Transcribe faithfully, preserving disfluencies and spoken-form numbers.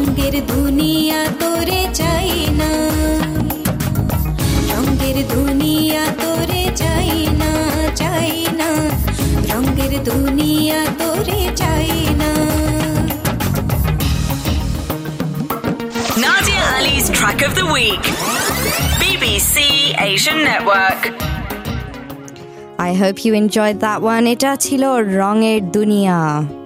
রঙের দুনিয়া তোরে চাই না, রঙের দুনিয়া তোরে চাই না, চাই না, রঙের দুনিয়া তোরে চাই না। Nadia Ali's Track of the Week, B B C Asian Network. I hope you enjoyed that one. এটা ছিল রঙের দুনিয়া।